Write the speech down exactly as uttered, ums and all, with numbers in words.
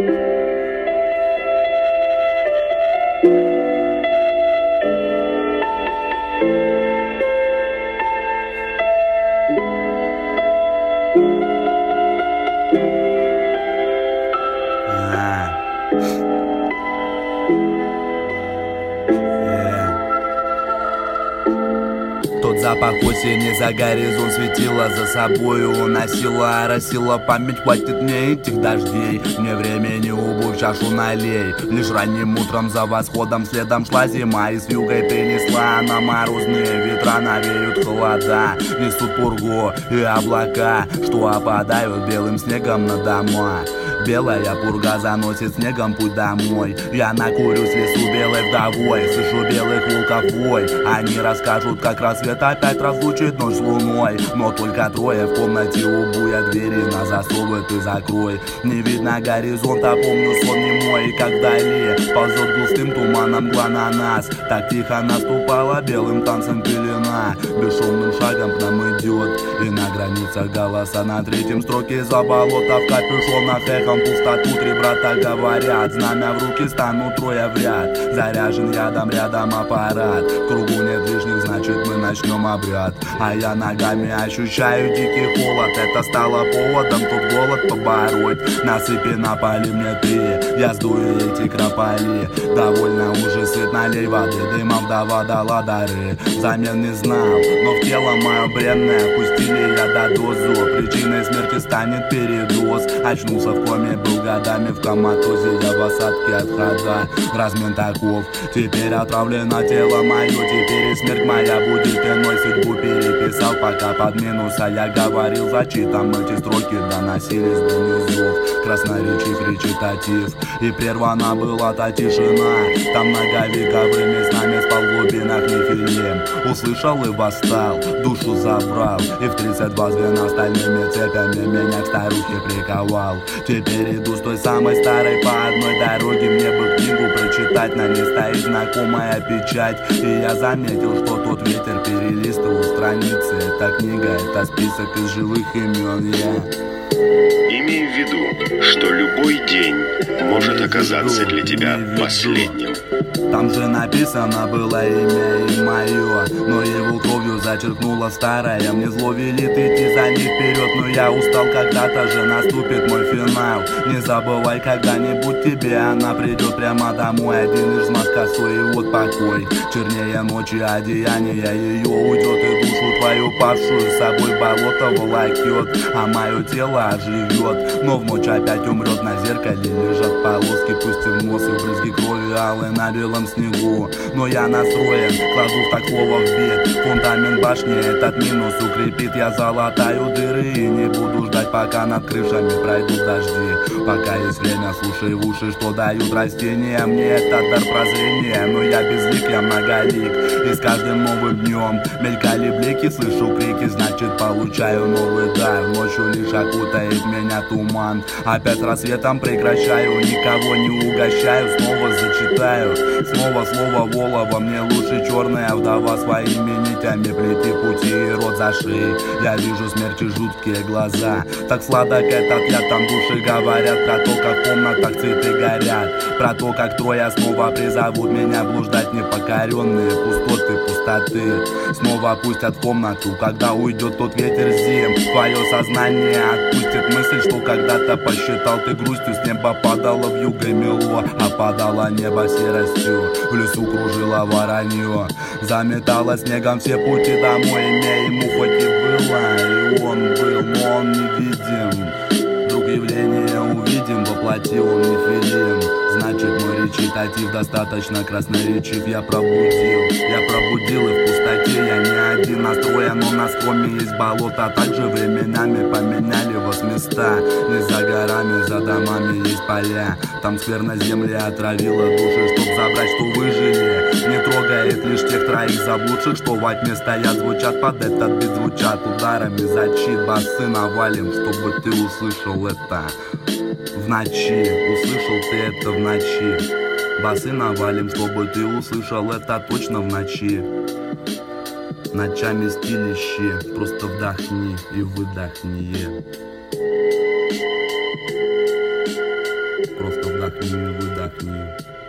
Запах осени за горизонт светила за собою уносила, оросила память, хватит мне этих дождей. Мне времени убой чашу налей. Лишь ранним утром за восходом следом шла зима, и с вьюгой принесла на морозные ветра, навеют холода, несут пургу и облака, что опадают белым снегом на дома. Белая пурга заносит снегом путь домой. Я накурюсь в лесу белой вдовой, слышу белых волков вой. Они расскажут, как рассвет опять разлучит ночь с луной. Но только трое в комнате убуя, двери на засовы ты закрой. Не видно горизонта, помню сон немой, и как вдали ползет густым туманом мгла на нас. Так тихо наступала белым танцем пелена, бесшумным шагом к нам идет. И на границах голоса на третьем строке за болота в капюшонах эхом пустоту три брата говорят. Знамя в руки станут трое в ряд, заряжен ядом рядом аппарат. В кругу нет лишних, значит мы начнем обряд. А я ногами ощущаю дикий холод, это стало поводом тут голод побороть. Насыпи на поле мне ты, я сдую эти крополи. Довольно уже свет, налей воды, дымом вдова дала дары. Взамен не знал, но в тело мое бренное пустили я до дозу. Причиной смерти станет передоз. Очнулся в коме, был годами в коматозе. Я в осадке от хода, размен таков. Теперь отравлено тело мое, теперь и смерть моя будет иной. Судьбу переписал пока под минус, а я говорил зачитом. Эти строки доносились до низов, красноречив речитатив. И прервана была та тишина, там многовековыми снами спал в глубинах Нефилим. Услышал и восстал, душу забрал, и в тридцать два звена стальными цепями меня к старухе приковал. Теперь иду с той самой старой по одной дороге. Мне бы книгу прочитать, на ней стоит знакомая печать. И я заметил, что тот ветер перелистывал страницы. Эта книга, это список из живых имен. Я имей в виду, что любой день может оказаться для тебя последним. Там же написано было имя и мое, но его кровью зачеркнула старая. Мне зло велит идти за ней вперед, но я устал, когда-то же наступит мой финал. Не забывай, когда-нибудь тебе она придет прямо домой. Один лишь взмах косой, и вот покой. Чернее ночи одеяния ее уйдет, и душу твою павшую с собой болото волокет. А мое тело оживет, но в ночь опять умрет. На зеркале лежат полоски, пусть и в нос, и брызги крови алые на белом снегу. Но я настроен, кладу в так слово в бит. Фундамент башни этот минус укрепит. Я залатаю дыры и не буду ждать, пока над крышами пройдут дожди. Пока есть время, слушай в уши, что дают растения. Мне этот дар прозрения, но я безлик, я многолик. И с каждым новым днем мелькали блики, слышу крики, значит получаю новый дар. Ночью лишь окутает меня туман. Опять с рассветом прекращаю, никого не угощаю. Снова зачитаю, снова слово Волова. Мне лучше черная вдова своими нитями плети пути и рот за шеей. Я вижу смерти жуткие глаза. Так сладок этот яд, там души говорят про то, как в комнатах цветы горят, про то, как трое снова призовут меня блуждать непокоренные пустоты, пустоты. Снова пустят в комнату, когда уйдет тот ветер зим. Твое сознание отпустит мысль, что когда-то посчитал ты грустью. С неба падало вьюга мело, опадало небо серостью. В лесу кружило воронье, заметало снегом все пути домой. Имя ему хоть и было, и он был, но он невидим. Вдруг явление увидим, воплотил он Нефилим. Значит, мой речитатив достаточно красноречив. Я пробудил, я пробудил, и в пустоте я не один настроен, но на склоне есть болото. Также временами поменяли вас места. Не за горами, за домами есть поля. Там скверно земли отравила души, чтоб забрать, что выжили. Не трогает лишь тех троих заблудших, что во тьме стоят, звучат под этот бит, звучат ударами защит. Басы навалим, чтобы ты услышал это в ночи. Услышал ты это в ночи. Басы навалим, чтобы ты услышал это точно в ночи. Ночами стилище, просто вдохни и выдохни. Просто вдохни, выдохни.